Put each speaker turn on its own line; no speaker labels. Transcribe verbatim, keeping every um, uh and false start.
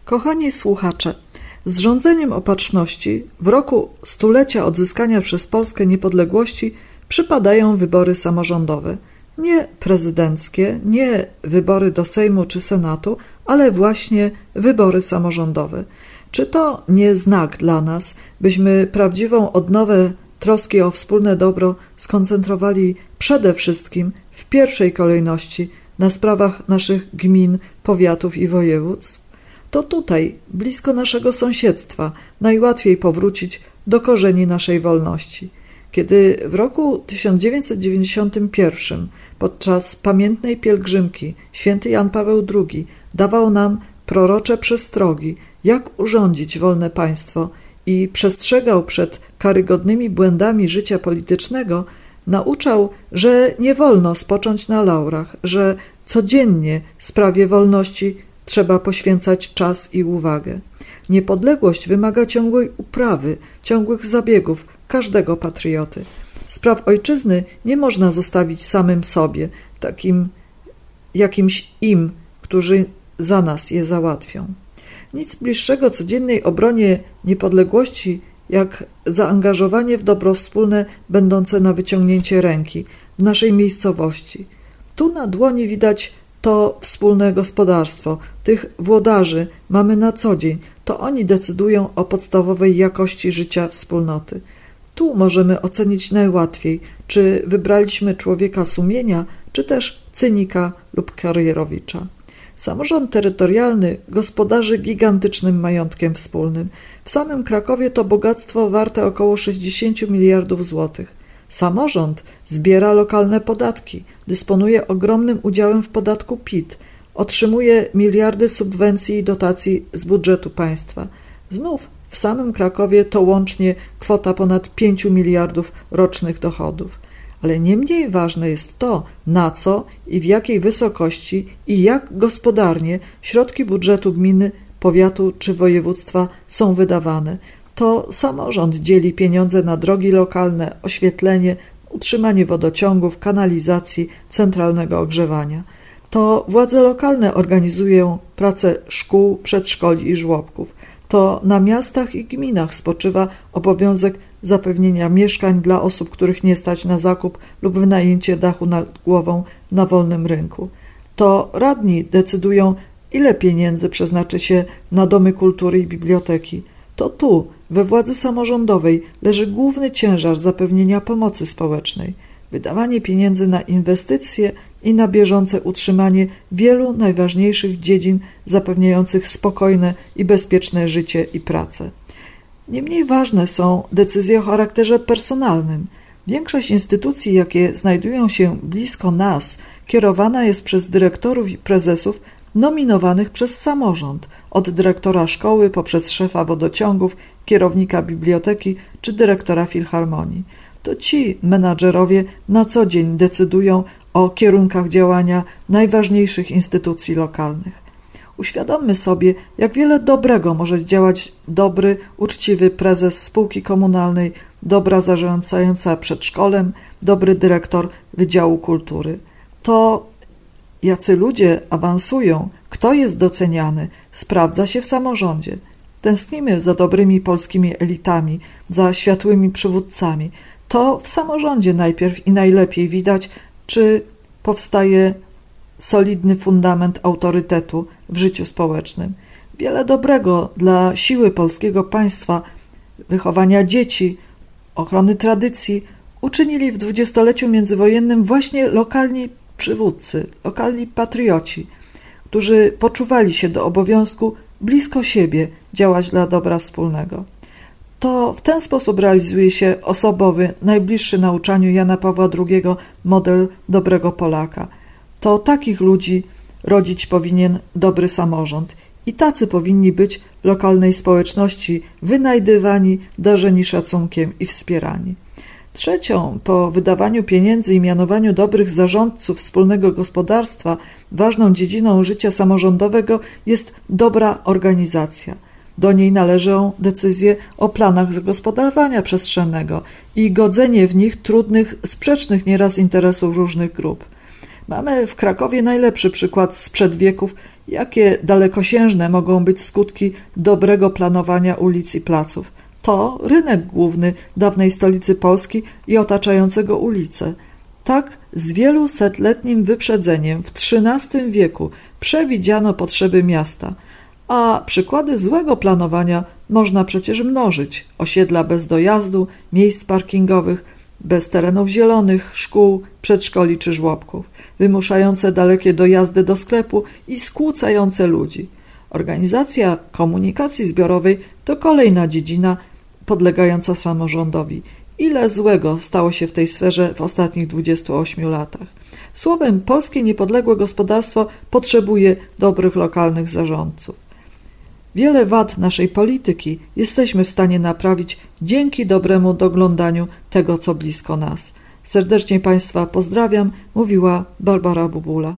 Kochani słuchacze, z rządzeniem Opatrzności w roku stulecia odzyskania przez Polskę niepodległości przypadają wybory samorządowe. Nie prezydenckie, nie wybory do Sejmu czy Senatu, ale właśnie wybory samorządowe. Czy to nie znak dla nas, byśmy prawdziwą odnowę troski o wspólne dobro skoncentrowali przede wszystkim w pierwszej kolejności na sprawach naszych gmin, powiatów i województw? To tutaj, blisko naszego sąsiedztwa, najłatwiej powrócić do korzeni naszej wolności. Kiedy w roku tysiąc dziewięćset dziewięćdziesiątym pierwszym podczas pamiętnej pielgrzymki święty Jan Paweł drugi dawał nam prorocze przestrogi, jak urządzić wolne państwo i przestrzegał przed karygodnymi błędami życia politycznego, nauczał, że nie wolno spocząć na laurach, że codziennie sprawie wolności trzeba poświęcać czas i uwagę. Niepodległość wymaga ciągłej uprawy, ciągłych zabiegów każdego patrioty. Spraw ojczyzny nie można zostawić samym sobie, takim jakimś im, którzy za nas je załatwią. Nic bliższego codziennej obronie niepodległości, jak zaangażowanie w dobro wspólne będące na wyciągnięcie ręki w naszej miejscowości. Tu na dłoni widać to wspólne gospodarstwo. Tych włodarzy mamy na co dzień. To oni decydują o podstawowej jakości życia wspólnoty. Tu możemy ocenić najłatwiej, czy wybraliśmy człowieka sumienia, czy też cynika lub karierowicza. Samorząd terytorialny gospodarzy gigantycznym majątkiem wspólnym. W samym Krakowie to bogactwo warte około sześćdziesiąt miliardów złotych. Samorząd zbiera lokalne podatki, dysponuje ogromnym udziałem w podatku P I T, otrzymuje miliardy subwencji i dotacji z budżetu państwa. Znów w samym Krakowie to łącznie kwota ponad pięciu miliardów rocznych dochodów. Ale nie mniej ważne jest to, na co i w jakiej wysokości i jak gospodarnie środki budżetu gminy, powiatu czy województwa są wydawane. To samorząd dzieli pieniądze na drogi lokalne, oświetlenie, utrzymanie wodociągów, kanalizacji, centralnego ogrzewania. To władze lokalne organizują pracę szkół, przedszkoli i żłobków. To na miastach i gminach spoczywa obowiązek zapewnienia mieszkań dla osób, których nie stać na zakup lub wynajęcie dachu nad głową na wolnym rynku. To radni decydują, ile pieniędzy przeznaczy się na domy kultury i biblioteki. To tu, we władzy samorządowej, leży główny ciężar zapewnienia pomocy społecznej, wydawanie pieniędzy na inwestycje i na bieżące utrzymanie wielu najważniejszych dziedzin zapewniających spokojne i bezpieczne życie i pracę. Niemniej ważne są decyzje o charakterze personalnym. Większość instytucji, jakie znajdują się blisko nas, kierowana jest przez dyrektorów i prezesów nominowanych przez samorząd, od dyrektora szkoły poprzez szefa wodociągów, kierownika biblioteki czy dyrektora filharmonii. To ci menadżerowie na co dzień decydują o kierunkach działania najważniejszych instytucji lokalnych. Uświadommy sobie, jak wiele dobrego może zdziałać dobry, uczciwy prezes spółki komunalnej, dobra zarządzająca przedszkolem, dobry dyrektor Wydziału Kultury. To jacy ludzie awansują, kto jest doceniany, sprawdza się w samorządzie. Tęsknimy za dobrymi polskimi elitami, za światłymi przywódcami. To w samorządzie najpierw i najlepiej widać, czy powstaje solidny fundament autorytetu w życiu społecznym. Wiele dobrego dla siły polskiego państwa, wychowania dzieci, ochrony tradycji uczynili w dwudziestoleciu międzywojennym właśnie lokalni przywódcy, lokalni patrioci, którzy poczuwali się do obowiązku blisko siebie działać dla dobra wspólnego. To w ten sposób realizuje się osobowy, najbliższy nauczaniu Jana Pawła drugiego model dobrego Polaka. To takich ludzi rodzić powinien dobry samorząd i tacy powinni być w lokalnej społeczności wynajdywani, darzeni szacunkiem i wspierani. Trzecią, po wydawaniu pieniędzy i mianowaniu dobrych zarządców wspólnego gospodarstwa, ważną dziedziną życia samorządowego jest dobra organizacja. Do niej należą decyzje o planach zagospodarowania przestrzennego i godzenie w nich trudnych, sprzecznych nieraz interesów różnych grup. Mamy w Krakowie najlepszy przykład sprzed wieków, jakie dalekosiężne mogą być skutki dobrego planowania ulic i placów. To rynek główny dawnej stolicy Polski i otaczającego ulice. Tak z wielusetletnim wyprzedzeniem w trzynastym wieku przewidziano potrzeby miasta, a przykłady złego planowania można przecież mnożyć. Osiedla bez dojazdu, miejsc parkingowych, bez terenów zielonych, szkół, przedszkoli czy żłobków, wymuszające dalekie dojazdy do sklepu i skłócające ludzi. Organizacja komunikacji zbiorowej to kolejna dziedzina podlegająca samorządowi. Ile złego stało się w tej sferze w ostatnich dwudziestu ośmiu latach. Słowem, polskie niepodległe gospodarstwo potrzebuje dobrych lokalnych zarządców. Wiele wad naszej polityki jesteśmy w stanie naprawić dzięki dobremu doglądaniu tego, co blisko nas. Serdecznie Państwa pozdrawiam, mówiła Barbara Bubula.